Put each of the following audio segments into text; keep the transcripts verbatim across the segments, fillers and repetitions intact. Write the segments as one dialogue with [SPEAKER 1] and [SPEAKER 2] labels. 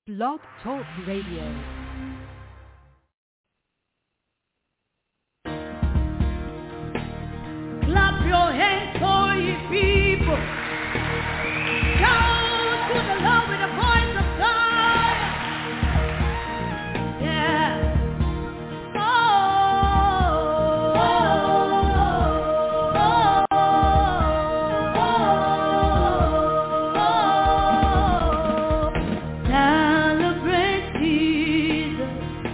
[SPEAKER 1] Blog Talk Radio.
[SPEAKER 2] Clap your hands for ye people. Shout to the Lord with a voice of Zion. Yeah. Oh, oh, oh, oh, oh. Celebrate Jesus.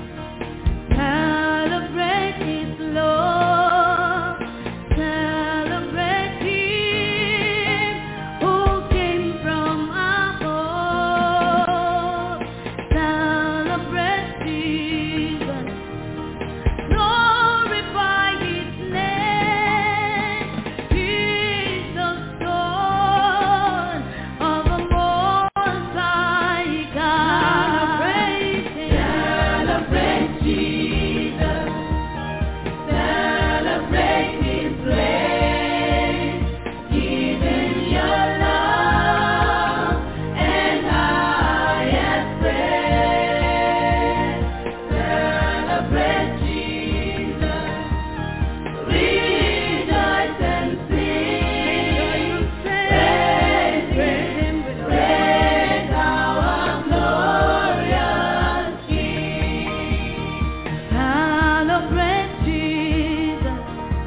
[SPEAKER 2] Celebrate His love. Celebrate Him who came from above. Celebrate Jesus. Glorify His name. He's the Son of the Most High God. Celebrate Jesus. Celebrate His grace. Giving your love and highest praise. Celebrate Jesus. Rejoice and sing. Praise Him, praise our glorious King. Celebrate Jesus.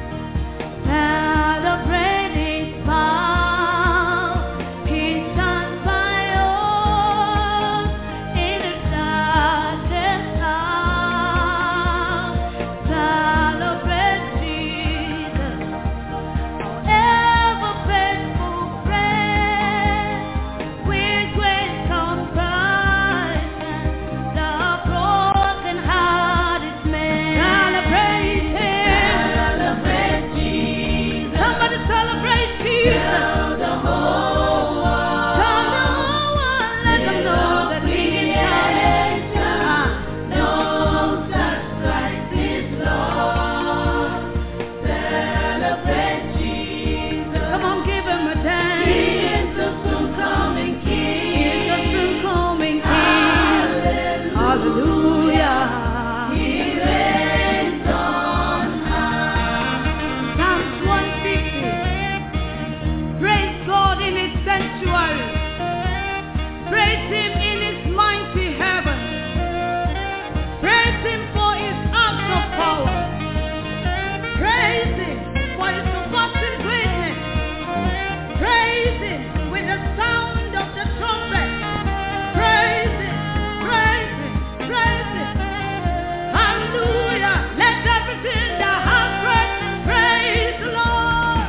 [SPEAKER 2] Celebrate His power. He stands by us in the darkest hour. Celebrate Jesus, our ever faithful friend, with great compassion, the broken-hearted man. Celebrate Him. Celebrate Jesus. Somebody celebrate Jesus. Tell the whole world. Tell the whole world. Let them know that He is coming. Knows that Christ is Lord. Celebrate Jesus. Come on, give Him a dance. He is the soon coming King. He is the soon coming King. Hallelujah. He reigns on high. Psalms one fifty. Praise God in His sanctuary. Praise Him in His mighty heaven. Praise Him for His acts of power. Praise Him for His surpassing greatness. Praise Him with the sound of the trumpet. Praise Him, praise Him, praise Him. Hallelujah. Let everything that has breath praise the Lord.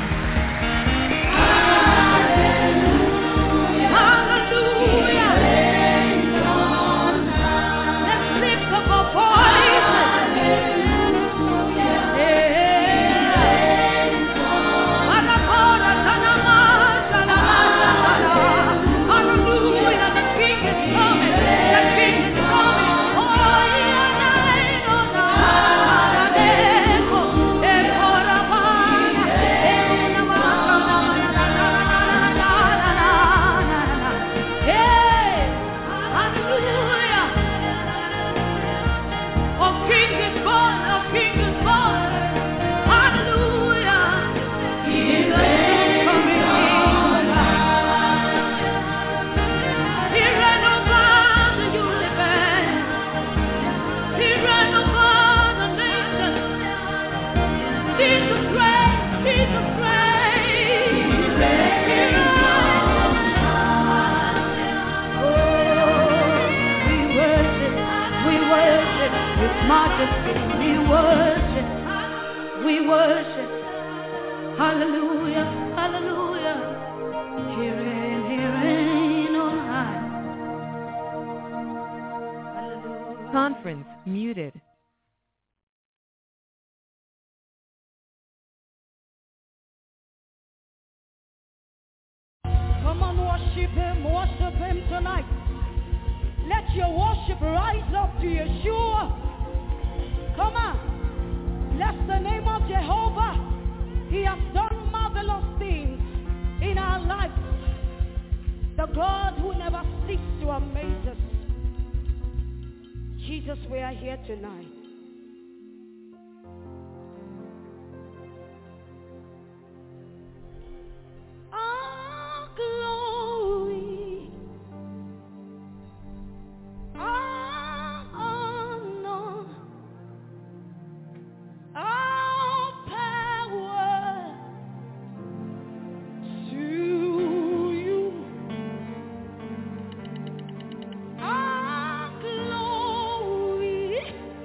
[SPEAKER 2] Hallelujah. Hallelujah. Let's lift up our voices. Anapora, Tanama, Tanama, Hallelujah. The King is coming. The King is coming. Oh, yeah, oh, no. Adeko, Ekora, Bana, Enama, Hey, hallelujah. Our King is born, our King is born. Hallelujah. He reigns coming in. He reigns over the universe. He reigns over the nations. Jesus reigns, Jesus reigns. He reigns on high. Oh, we worship, we worship His majesty. We worship, we worship. Hallelujah, hallelujah. He reigns, He reigns on high. Hallelujah.
[SPEAKER 1] Conference muted.
[SPEAKER 2] Come on, worship Him, worship Him tonight. Let your worship rise up to Yeshua. Come on, bless the name of Jehovah. He has done marvelous things in our lives. The God who never ceases to amaze us. Jesus, we are here tonight. All glory, all honor, all power to you. All glory,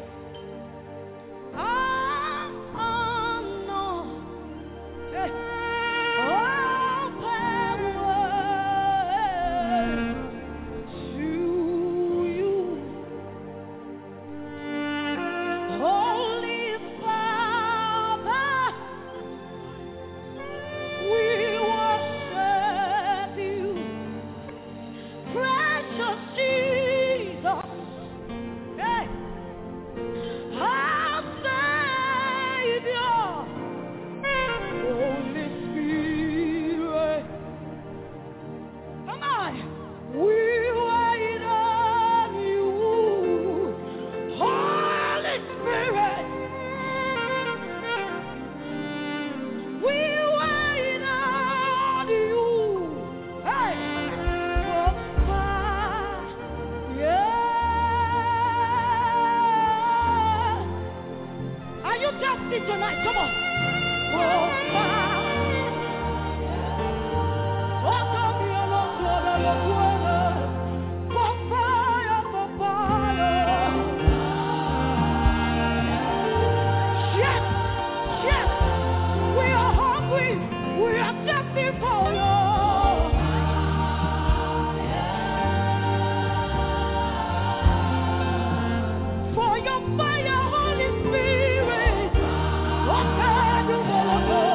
[SPEAKER 2] all honor, eh, all power to you. Holy Father, we worship you. Precious Jesus, hey, our Savior. Holy Spirit, come on, we wait on you. Holy Spirit, we wait on you. Hey, Papa, yeah. Are you thirsty tonight? Come on. Papa, oh, come here, Lord, Lord, Lord, Lord. Papa, yeah, Papa, yeah. Yes, yes, we are hungry. We are thirsty for you. For your fire, Holy Spirit. Oh, God, you will go.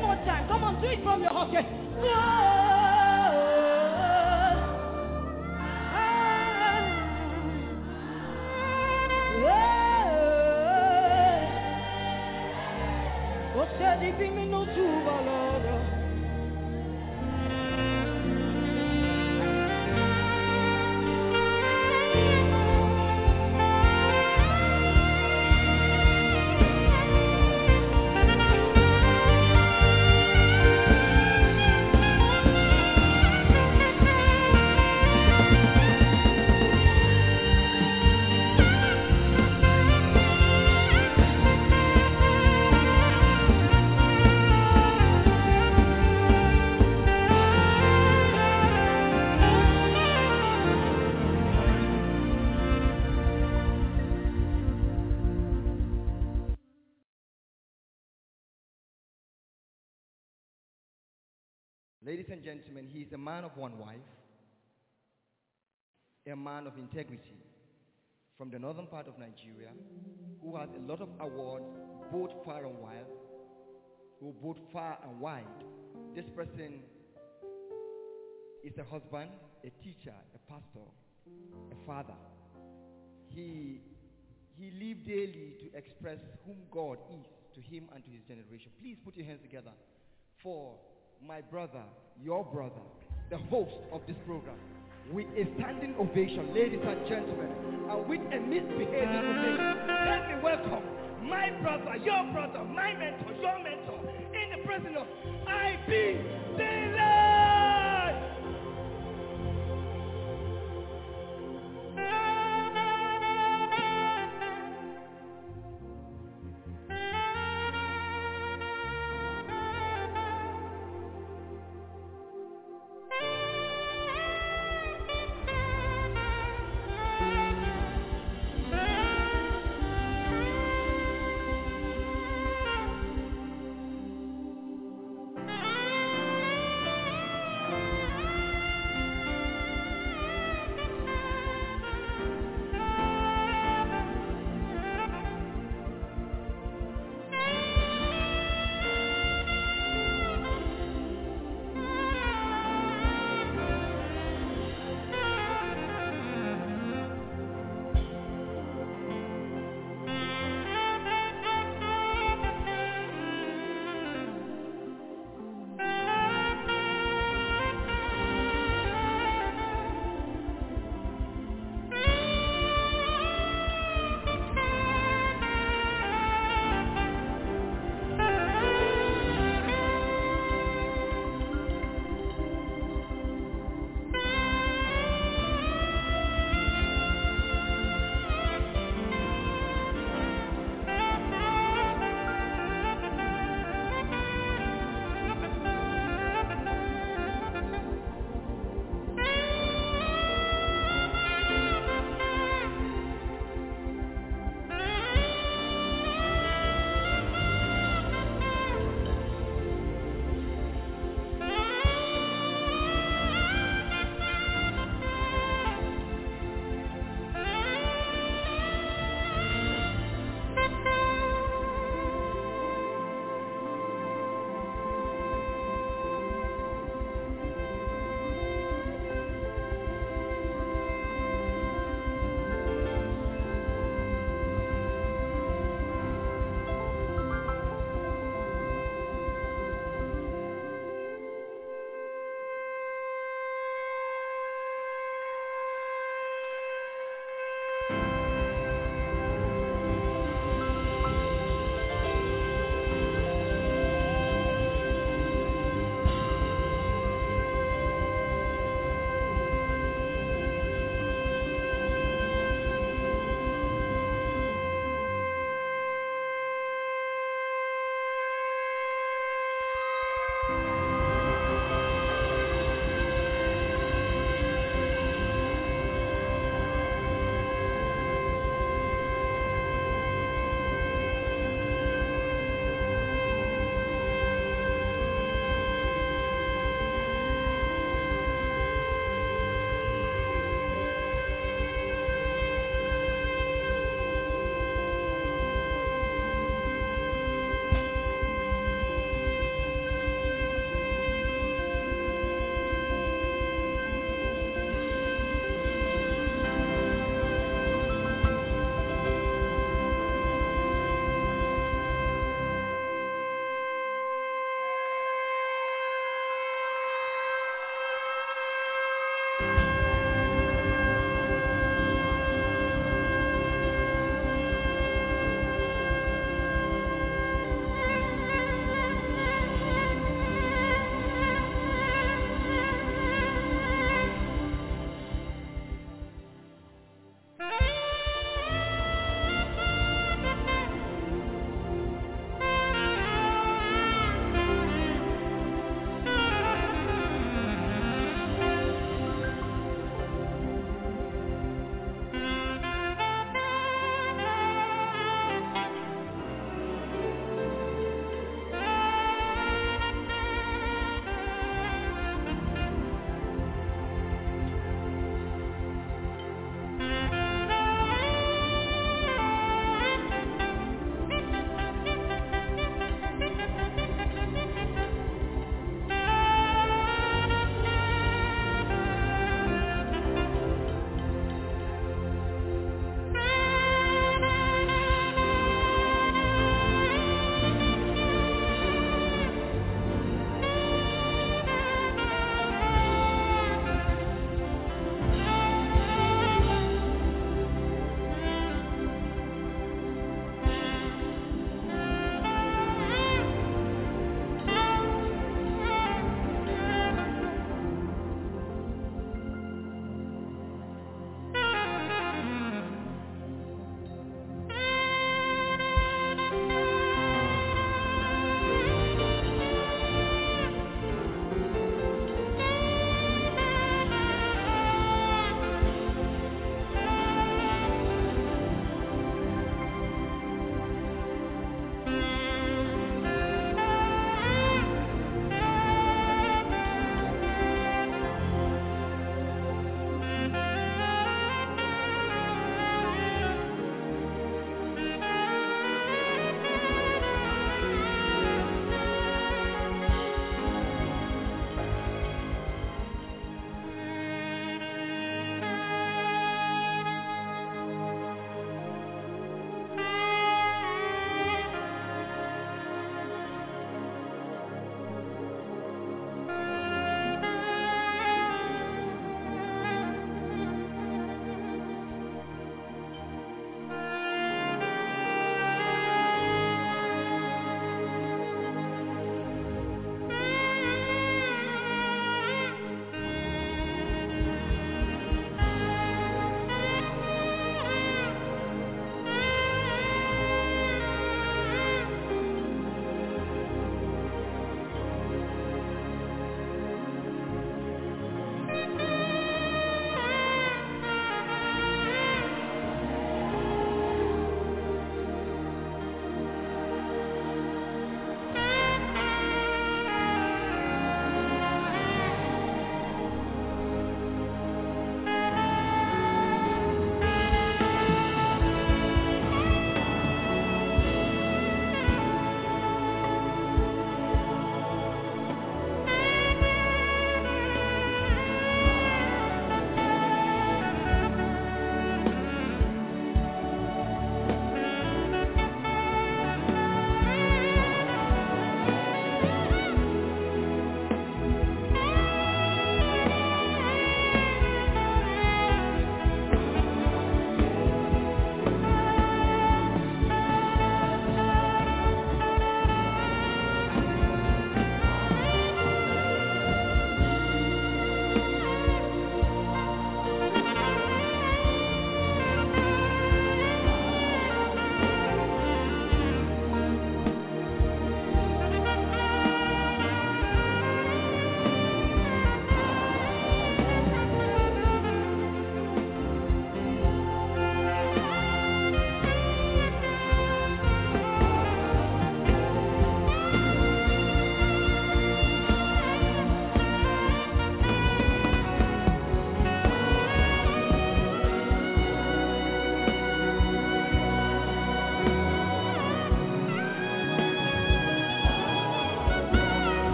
[SPEAKER 2] One more time. Come on, do it from your heart. Okay.
[SPEAKER 3] Ladies and gentlemen, he is a man of one wife, a man of integrity from the northern part of Nigeria, who has a lot of awards, both far and wide, who both far and wide. This person is a husband, a teacher, a pastor, a father. He, he lived daily to express whom God is to him and to his generation. Please put your hands together for my brother, your brother, the host of this program, with a standing ovation, ladies and gentlemen, and with a misbehaving ovation. Let me welcome my brother, your brother, my mentor, your mentor, in the presence of I B Daylight.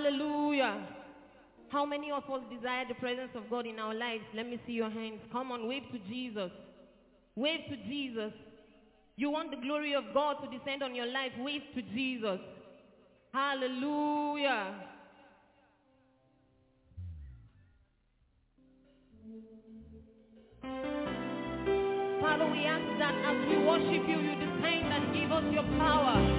[SPEAKER 2] Hallelujah. How many of us desire the presence of God in our lives? Let me see your hands. Come on, wave to Jesus. Wave to Jesus. You want the glory of God to descend on your life? Wave to Jesus. Hallelujah. Father, we ask that as we worship you, you descend and give us your power.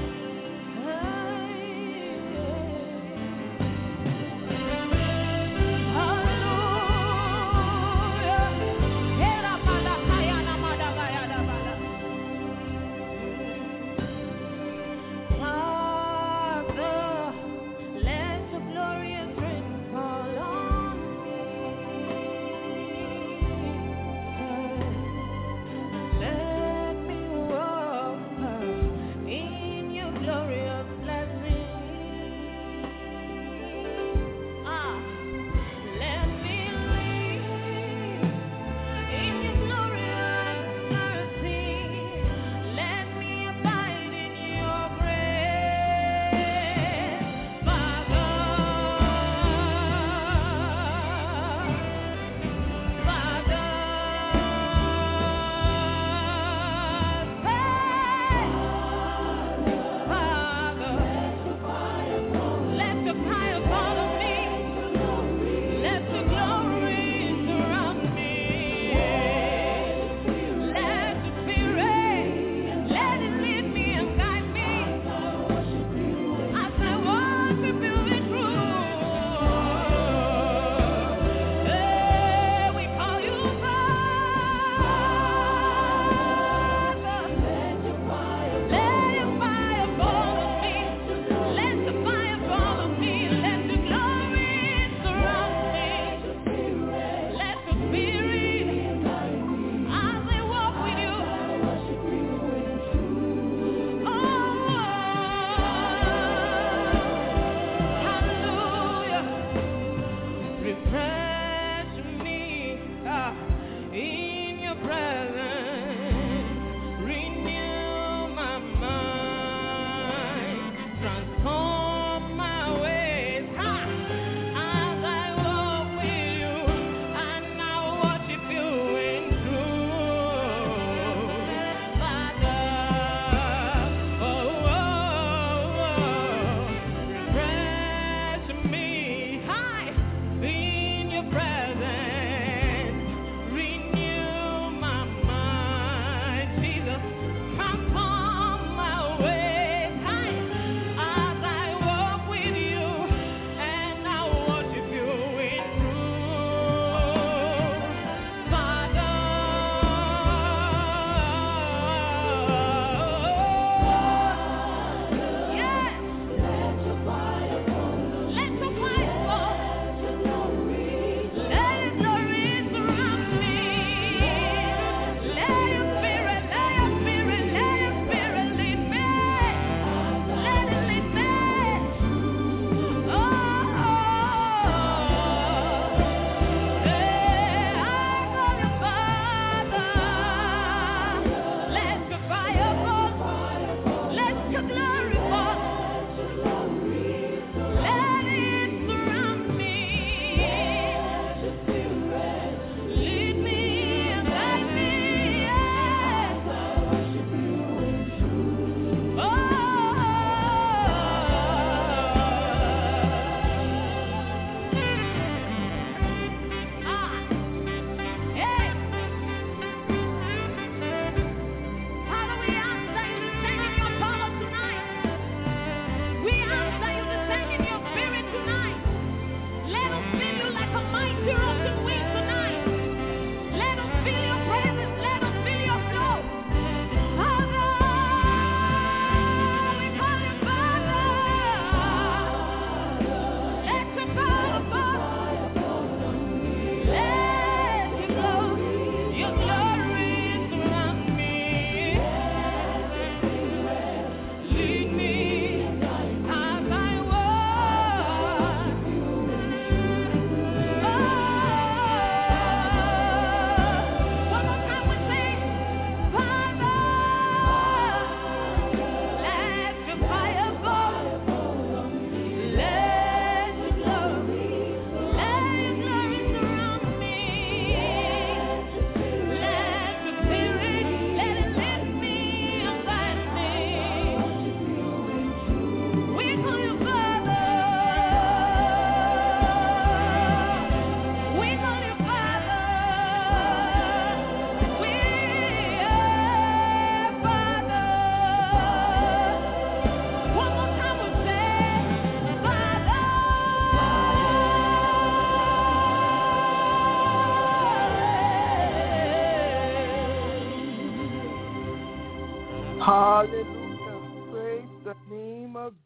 [SPEAKER 2] Glorious light.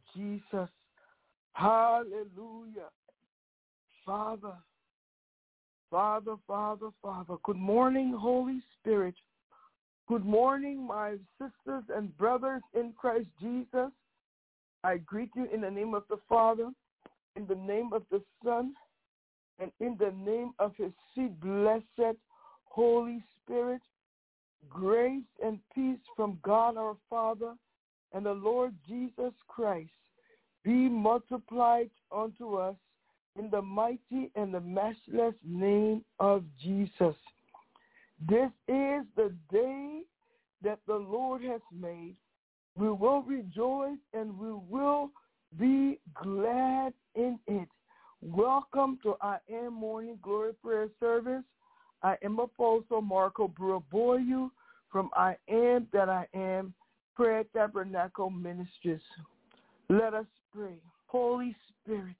[SPEAKER 4] Jesus. Hallelujah. Father, Father, Father, Father. Good morning, Holy Spirit. Good morning, my sisters and brothers in Christ Jesus. I greet you in the name of the Father, in the name of the Son, and in the name of his sweet, blessed Holy Spirit. Grace and peace from God our Father and the Lord Jesus Christ be multiplied unto us in the mighty and the matchless name of Jesus. This is the day that the Lord has made. We will rejoice and we will be glad in it. Welcome to I Am Morning Glory Prayer Service. I am Apostle Marco Buraboyu from I Am That I Am Prayer Tabernacle Ministries. Let us pray. Holy Spirit,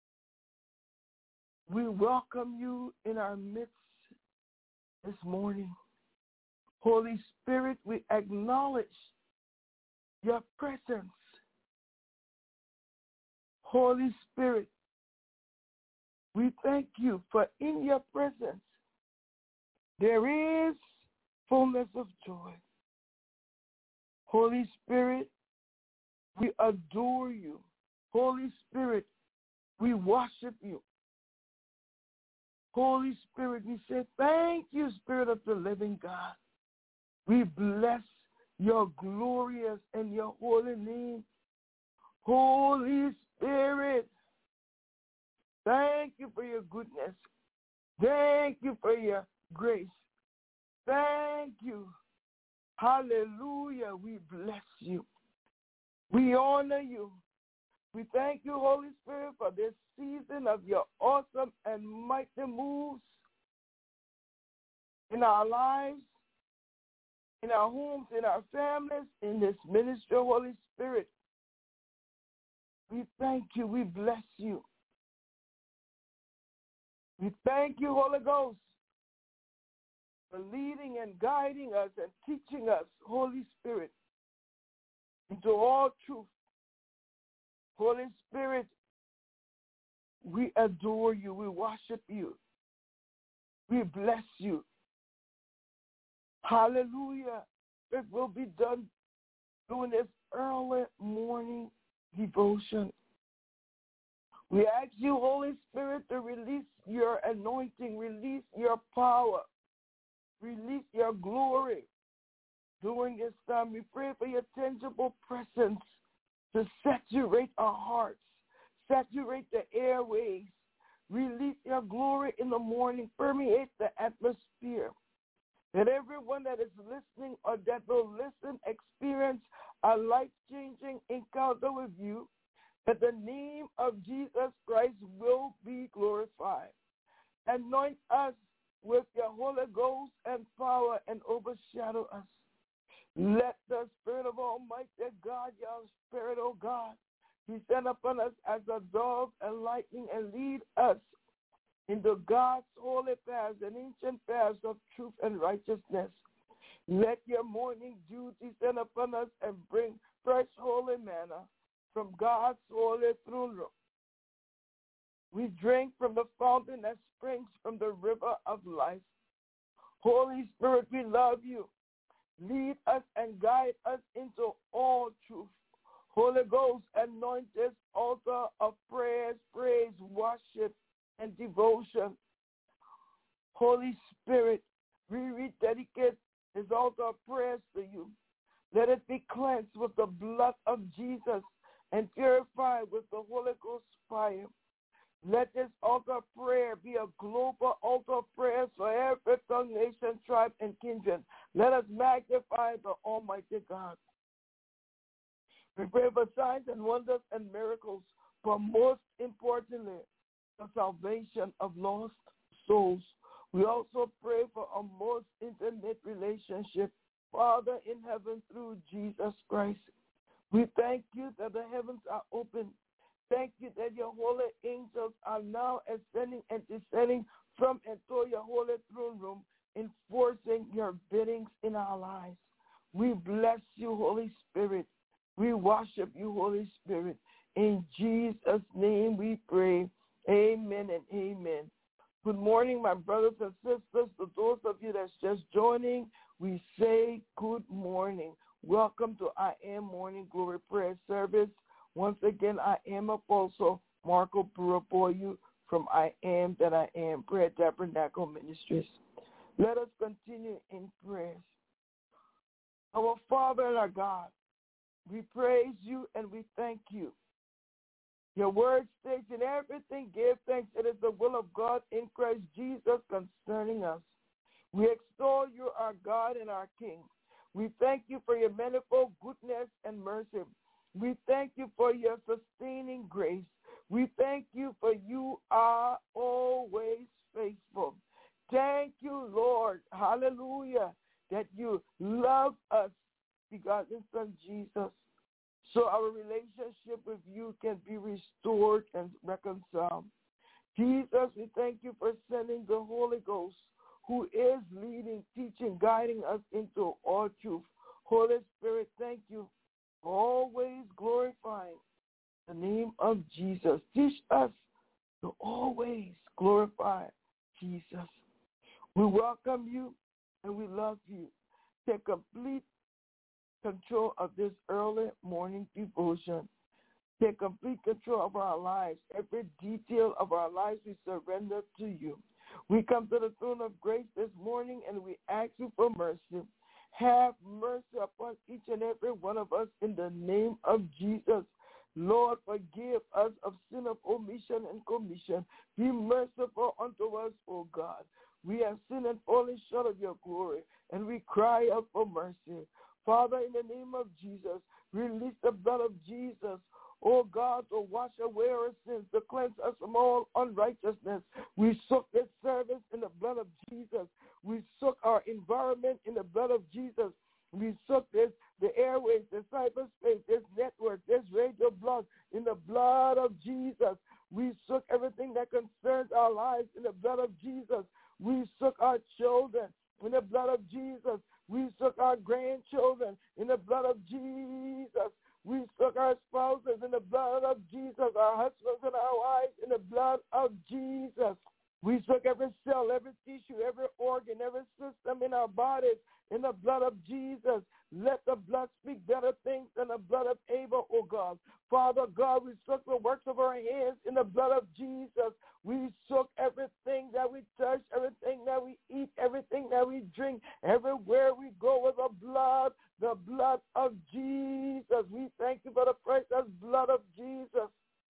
[SPEAKER 4] we welcome you in our midst this morning. Holy Spirit, we acknowledge your presence. Holy Spirit, we thank you for in your presence there is fullness of joy. Holy Spirit, we adore you. Holy Spirit, we worship you. Holy Spirit, we say thank you, Spirit of the living God. We bless your glorious and your holy name. Holy Spirit, thank you for your goodness. Thank you for your grace. Thank you. Hallelujah. We bless you. We honor you. We thank you, Holy Spirit, for this season of your awesome and mighty moves in our lives, in our homes, in our families, in this ministry, Holy Spirit. We thank you. We bless you. We thank you, Holy Ghost, for leading and guiding us and teaching us, Holy Spirit, into all truth. Holy Spirit, we adore you. We worship you. We bless you. Hallelujah. It will be done during this early morning devotion. We ask you, Holy Spirit, to release your anointing, release your power, release your glory during this time. We pray for your tangible presence to saturate our hearts, saturate the airways, release your glory in the morning, permeate the atmosphere. That everyone that is listening or that will listen experience a life-changing encounter with you, that the name of Jesus Christ will be glorified. Anoint us with your Holy Ghost and power and overshadow us. Let the Spirit of Almighty God, your Spirit, O God, descend upon us as a dove and lightning and lead us into God's holy paths and ancient paths of truth and righteousness. Let your morning dew descend upon us and bring fresh holy manna from God's holy throne room. We drink from the fountain that springs from the river of life. Holy Spirit, we love you. Lead us and guide us into all truth. Holy Ghost, anoint this altar of prayers, praise, worship, and devotion. Holy Spirit, we rededicate this altar of prayers to you. Let it be cleansed with the blood of Jesus and purified with the Holy Ghost fire. Let this altar of prayer be a global altar of prayers for every tongue, nation, tribe, and kindred. Let us magnify the Almighty God. We pray for signs and wonders and miracles, but most importantly, the salvation of lost souls. We also pray for a most intimate relationship, Father in heaven, through Jesus Christ. We thank you that the heavens are open. Thank you that your holy angels are now ascending and descending from and to your holy throne room, enforcing your biddings in our lives. We bless you, Holy Spirit. We worship you, Holy Spirit. In Jesus' name we pray. Amen and amen. Good morning, my brothers and sisters. To those of you that's just joining, we say good morning. Welcome to I Am Morning Glory Prayer Service. Once again, I am Apostle Marco Buraboyu from I Am That I Am Prayer Tabernacle Ministries. Let us continue in prayers. Our Father and our God, we praise you and we thank you. Your word states, in everything give thanks. It is the will of God in Christ Jesus concerning us. We extol you, our God and our King. We thank you for your manifold goodness and mercy. We thank you for your sustaining grace. We thank you for you are always faithful. Thank you, Lord, hallelujah, that you love us, begotten Son Jesus, so our relationship with you can be restored and reconciled. Jesus, we thank you for sending the Holy Ghost, who is leading, teaching, guiding us into all truth. Holy Spirit, thank you for always glorifying the name of Jesus. Teach us to always glorify Jesus. We welcome you and we love you. Take complete control of this early morning devotion. Take complete control of our lives. Every detail of our lives we surrender to you. We come to the throne of grace this morning and we ask you for mercy. Have mercy upon each and every one of us in the name of Jesus. Lord, forgive us of sin of omission and commission. Be merciful unto us, O God. We have sinned and fallen short of your glory, and we cry out for mercy. Father, in the name of Jesus, release the blood of Jesus, oh God, to wash away our sins, to cleanse us from all unrighteousness. We soak this service in the blood of Jesus. We soak our environment in the blood of Jesus. We soak this, the airways, the cyberspace, this network, this radio blog in the blood of Jesus. We soak everything that concerns our lives in the blood of Jesus. We soak our children in the blood of Jesus. We soak our grandchildren in the blood of Jesus. We soak our spouses in the blood of Jesus, our husbands and our wives in the blood of Jesus. We soak every cell, every tissue, every organ, every system in our bodies in the blood of Jesus. Let the blood speak better things than the blood of Abel, oh God. Father God, we soak the works of our hands in the blood of Jesus. We soak everything that we touch, everything that we eat, everything that we drink, everywhere we go with the blood, the blood of Jesus. We thank you for the precious blood of Jesus.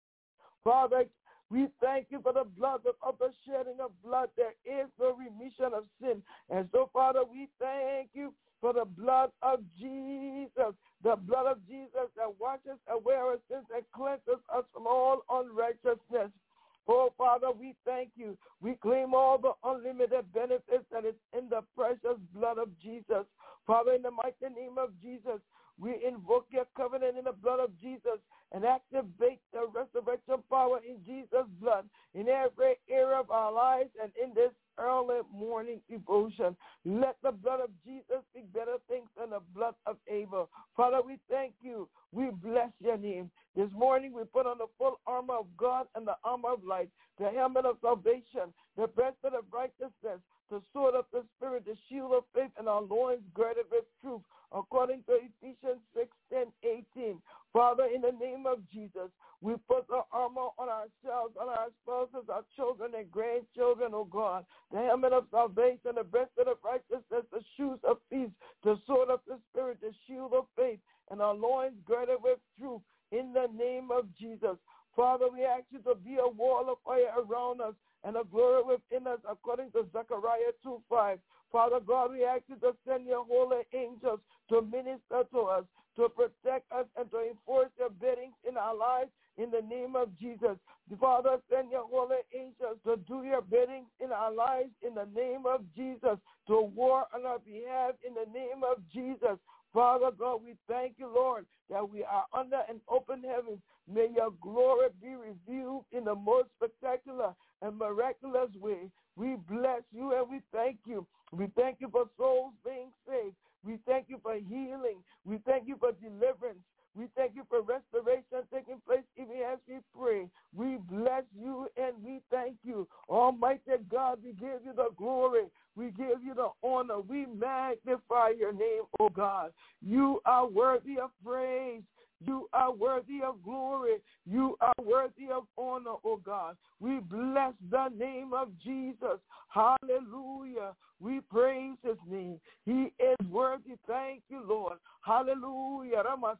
[SPEAKER 4] Father, we thank you for the blood, of the shedding of blood. There is no remission of sin. And so, Father, we thank you for the blood of Jesus, the blood of Jesus that washes away our sins and cleanses us from all unrighteousness. Oh, Father, we thank you. We claim all the unlimited benefits that is in the precious blood of Jesus. Father, in the mighty name of Jesus, we invoke your covenant in the blood of Jesus and activate the resurrection power in Jesus' blood in every area of our lives and in this early morning devotion. Let the blood of Jesus speak better things than the blood of Abel. Father, we thank you. We bless your name. This morning we put on the full armor of God and the armor of light, the helmet of salvation, the breastplate of righteousness, the sword of the Spirit, the shield of faith, and our loins girded with truth, according to Ephesians six, ten, eighteen. Father, in the name of Jesus, we put the armor on ourselves, on our spouses, our children and grandchildren, oh God, the helmet of salvation, the breastplate of righteousness, the shoes of peace, the sword of the Spirit, the shield of faith, and our loins girded with truth, in the name of Jesus. Father, we ask you to be a wall of fire around us and a glory within us, according to Zechariah two five. Father God, we ask you to send your holy angels to minister to us, to protect us, and to enforce your biddings in our lives in the name of Jesus. Father, send your holy angels to do your biddings in our lives in the name of Jesus, to war on our behalf in the name of Jesus. Father God, we thank you, Lord, that we are under an open heaven. May your glory be revealed in the most spectacular and miraculous way. We bless you and we thank you. We thank you for souls being saved. We thank you for healing. We thank you for deliverance. We thank you for restoration taking place even as we pray. We bless you and we thank you. Almighty God, we give you the glory. We give you the honor. We magnify your name, oh God. You are worthy of praise. You are worthy of glory. You are worthy of honor, oh God. We bless the name of Jesus. Hallelujah. We praise his name. He is worthy. Thank you, Lord. Hallelujah.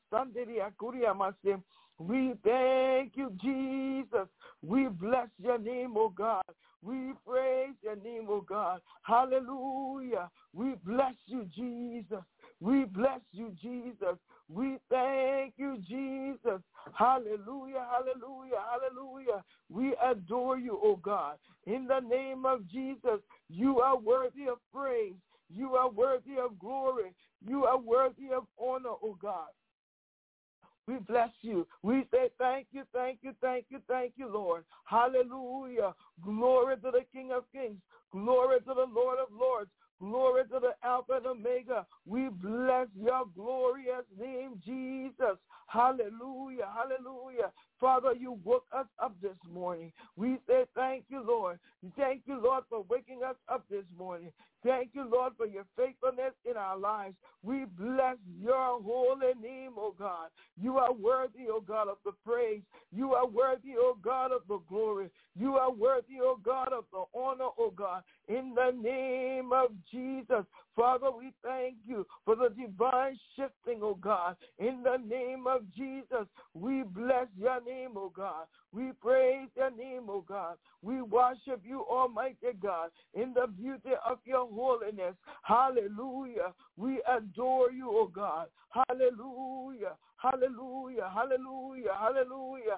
[SPEAKER 4] We thank you, Jesus. We bless your name, oh God. We praise your name, oh God. Hallelujah. We bless you, Jesus. We bless you, Jesus. We thank you, Jesus. Hallelujah, hallelujah, hallelujah. We adore you, oh God. In the name of Jesus, you are worthy of praise. You are worthy of glory. You are worthy of honor, oh God. We bless you. We say thank you, thank you, thank you, thank you, Lord. Hallelujah. Glory to the King of Kings. Glory to the Lord of Lords. Glory to the Alpha and Omega. We bless your glorious name, Jesus. Hallelujah, hallelujah. Father, you woke us up this morning. We say thank you, Lord. Thank you, Lord, for waking us up this morning. Thank you, Lord, for your faithfulness in our lives. We bless your holy name, oh God. You are worthy, oh God, of the praise. You are worthy, oh God, of the glory. You are worthy, oh God, of the honor, oh God. In the name of Jesus, Father, we thank you for the divine shifting, oh God. In the name of Jesus, we bless your name, oh God. We praise your name, oh God. We worship you, Almighty God, in the beauty of your holiness. Hallelujah. We adore you, oh God. Hallelujah. Hallelujah. Hallelujah. Hallelujah.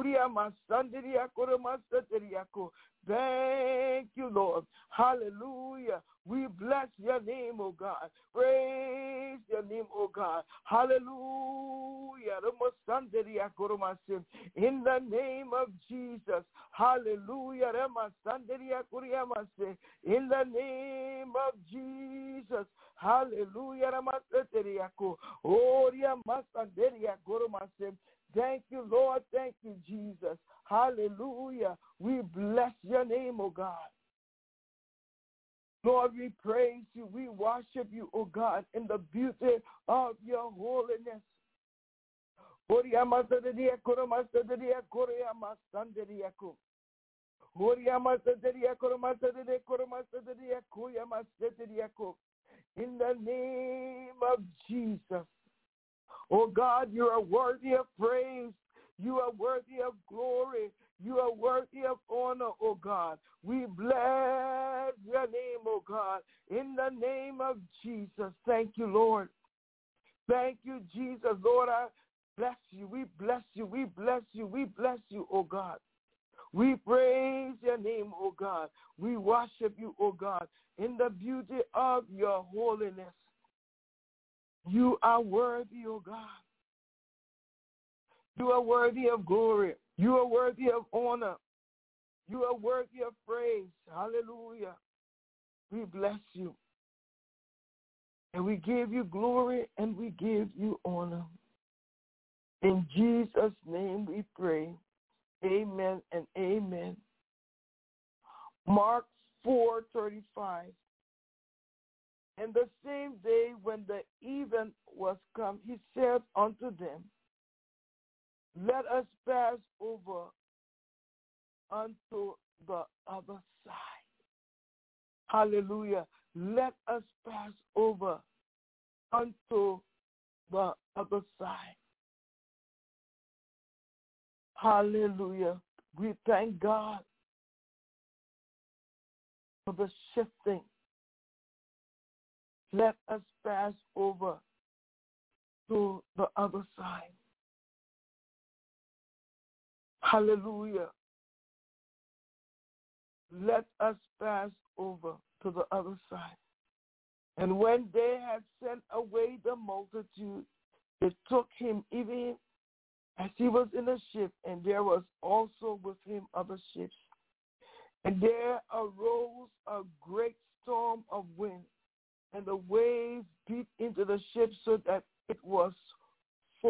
[SPEAKER 4] Thank you, Lord. Hallelujah. We bless your name, oh God. Praise your name, oh God. Hallelujah. In the name of Jesus. Hallelujah. In the name of Jesus. Hallelujah. Thank you, Lord. Thank you, Jesus. Hallelujah. We bless your name, oh God. Lord, we praise you. We worship you, oh God, in the beauty of your holiness. In the name of Jesus. Oh God, you are worthy of praise. You are worthy of glory. You are worthy of honor, oh God. We bless your name, oh God. In the name of Jesus. Thank you, Lord. Thank you, Jesus. Lord, I bless you. We bless you. We bless you. We bless you, oh God. We praise your name, oh God. We worship you, oh God, in the beauty of your holiness. You are worthy, oh God. You are worthy of glory. You are worthy of honor. You are worthy of praise. Hallelujah. We bless you. And we give you glory and we give you honor. In Jesus' name we pray. Amen and amen. Mark four thirty-five. And the same day when the even was come, he said unto them, let us pass over unto the other side. Hallelujah. Let us pass over unto the other side. Hallelujah. We thank God for the shifting. Let us pass over to the other side. Hallelujah. Let us pass over to the other side. And when they had sent away the multitude, they took him even as he was in a ship, and there was also with him other ships. And there arose a great storm of wind, and the waves beat into the ship so that it was full.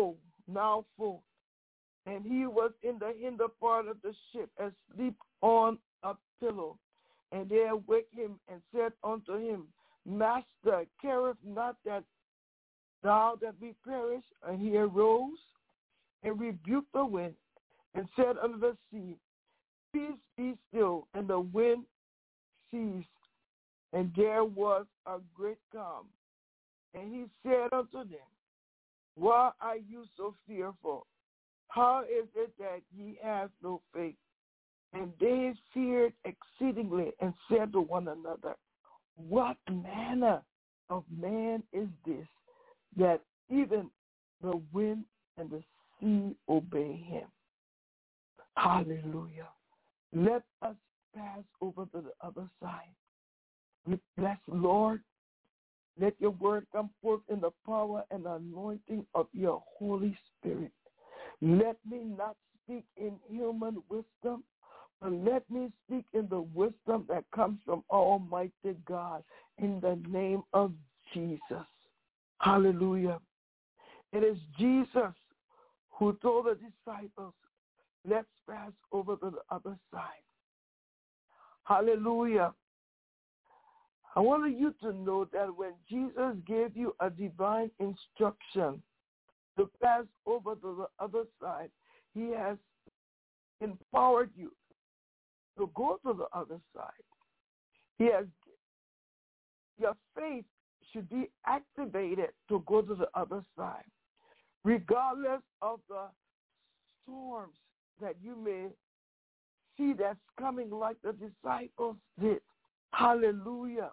[SPEAKER 4] now full. And he was in the hinder part of the ship, asleep on a pillow. And they awake him and said unto him, Master, careth not that thou that we perish? And he arose and rebuked the wind and said unto the sea, Peace, be still. And the wind ceased, and there was a great calm. And he said unto them, Why are you so fearful? How is it that ye have no faith? And they feared exceedingly and said to one another, What manner of man is this, that even the wind and the sea obey him? Hallelujah. Let us pass over to the other side. We bless, Lord. Let your word come forth in the power and anointing of your Holy Spirit. Let me not speak in human wisdom, but let me speak in the wisdom that comes from Almighty God in the name of Jesus. Hallelujah. It is Jesus who told the disciples, let's pass over to the other side. Hallelujah. I want you to know that when Jesus gave you a divine instruction to pass over to the other side, he has empowered you to go to the other side. He has, your faith should be activated to go to the other side, regardless of the storms that you may see that's coming like the disciples did. Hallelujah.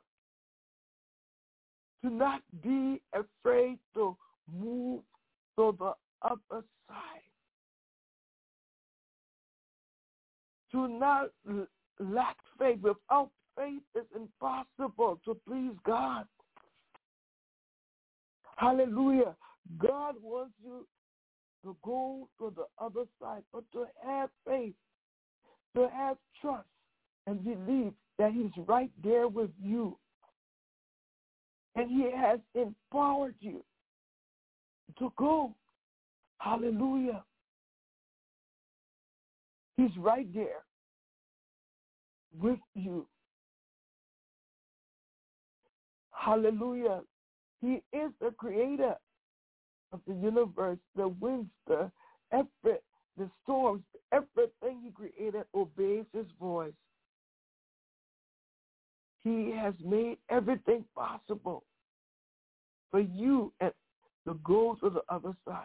[SPEAKER 4] Do not be afraid to move to the other side. Do not l- lack faith. Without faith, it's impossible to please God. Hallelujah. God wants you to go to the other side, but to have faith, to have trust, and believe that he's right there with you. And he has empowered you to go. Hallelujah. He's right there with you. Hallelujah. He is the creator of the universe, the winds, the every, the storms, everything he created obeys his voice. He has made everything possible for you and to go to the other side.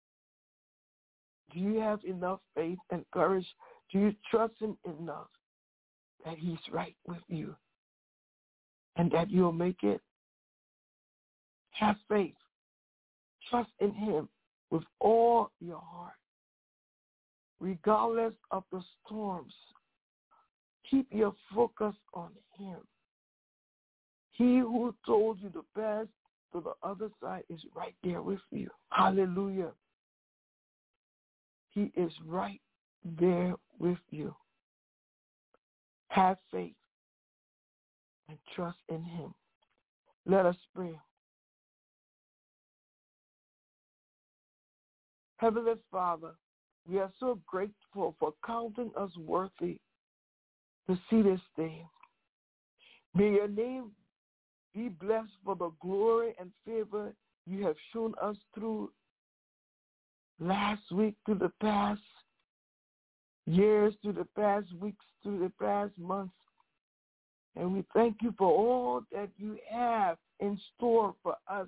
[SPEAKER 4] Do you have enough faith and courage? Do you trust him enough that he's right with you and that you'll make it? Have faith. Trust in him with all your heart, regardless of the storms. Keep your focus on him. He who told you to pass to the other side is right there with you. Hallelujah. He is right there with you. Have faith and trust in him. Let us pray. Heavenly Father, we are so grateful for counting us worthy to see this day. May your name be blessed for the glory and favor you have shown us through last week, through the past years, through the past weeks, through the past months. And we thank you for all that you have in store for us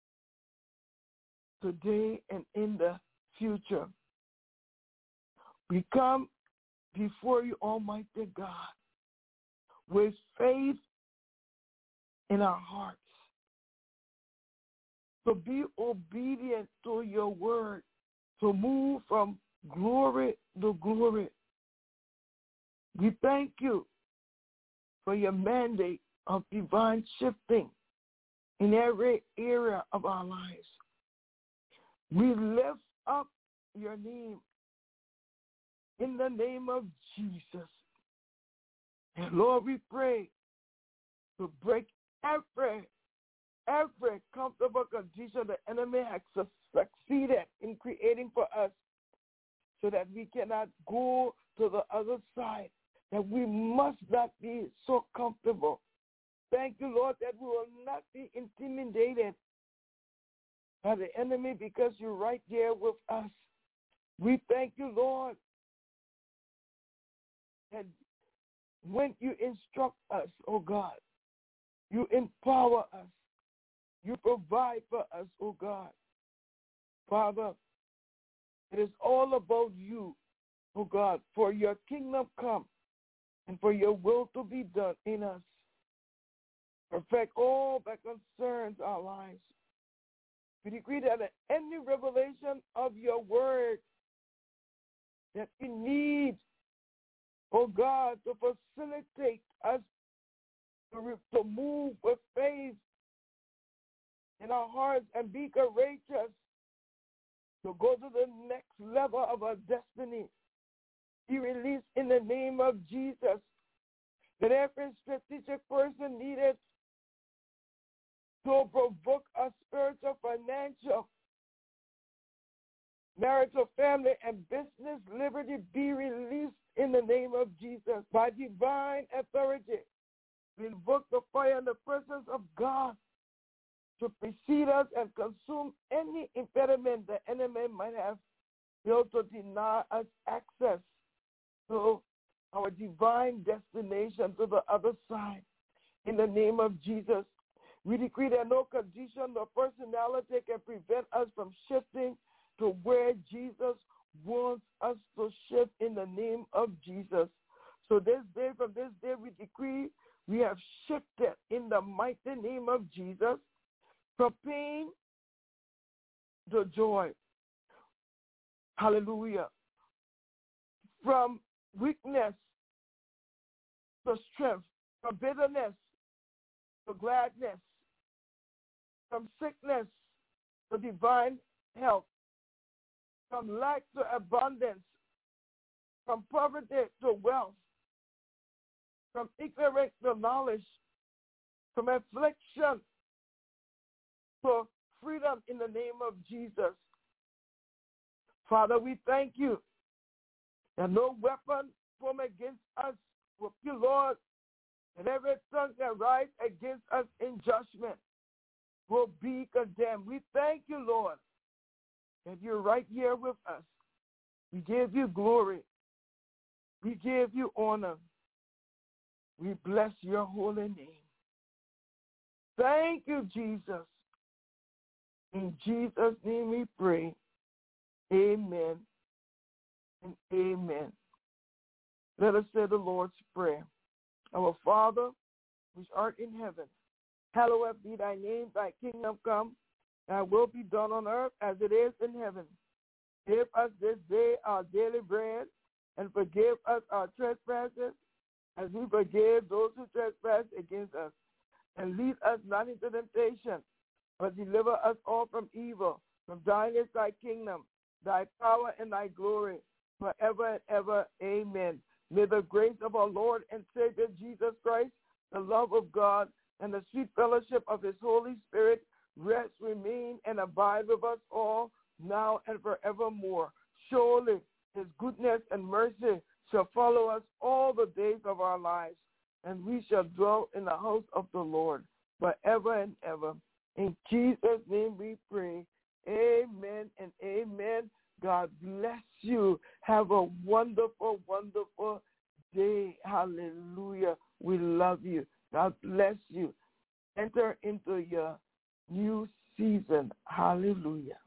[SPEAKER 4] today and in the future. We come before you, Almighty God, with faith in our hearts, to be obedient to your word, to move from glory to glory. We thank you for your mandate of divine shifting in every area of our lives. We lift up your name in the name of Jesus. And Lord, we pray to break every every comfortable condition the enemy has su- succeeded in creating for us so that we cannot go to the other side, that we must not be so comfortable. Thank you, Lord, that we will not be intimidated by the enemy because you're right there with us. We thank you, Lord, that when you instruct us, oh God, you empower us. You provide for us, oh God. Father, it is all about you, oh God, for your kingdom come and for your will to be done in us. Perfect all that concerns our lives. We decree that any revelation of your word that we need, oh God, to facilitate us to, re- to move with faith in our hearts and be courageous to go to the next level of our destiny, be released in the name of Jesus. That every strategic person needed to provoke a spiritual, financial, marital, family, and business liberty be released in the name of Jesus by divine authority. We invoke the fire and the presence of God to precede us and consume any impediment the enemy might have built to deny us access to our divine destination, to the other side. In the name of Jesus, we decree that no condition or personality can prevent us from shifting to where Jesus wants us to shift in the name of Jesus. So this day, from this day, we decree we have shifted in the mighty name of Jesus from pain to joy. Hallelujah. From weakness to strength, from bitterness to gladness, from sickness to divine health, from lack to abundance, from poverty to wealth, from ignorance to knowledge, from affliction to freedom in the name of Jesus. Father, we thank you that no weapon formed against us will kill, Lord, and every tongue that rises against us in judgment will be condemned. We thank you, Lord, that you're right here with us. We give you glory. We give you honor. We bless your holy name. Thank you, Jesus. In Jesus' name we pray. Amen and amen. Let us say the Lord's Prayer. Our Father, which art in heaven, hallowed be thy name, thy kingdom come, thy will be done on earth as it is in heaven. Give us this day our daily bread, and forgive us our trespasses, as we forgive those who trespass against us. And lead us not into temptation, but deliver us all from evil. From thine is thy kingdom, thy power and thy glory, forever and ever. Amen. May the grace of our Lord and Savior Jesus Christ, the love of God, and the sweet fellowship of his Holy Spirit rest, remain, and abide with us all, now and forevermore. Surely his goodness and mercy shall follow us all the days of our lives, and we shall dwell in the house of the Lord forever and ever. In Jesus' name we pray. Amen and amen. God bless you. Have a wonderful, wonderful day. Hallelujah. We love you. God bless you. Enter into your new season. Hallelujah.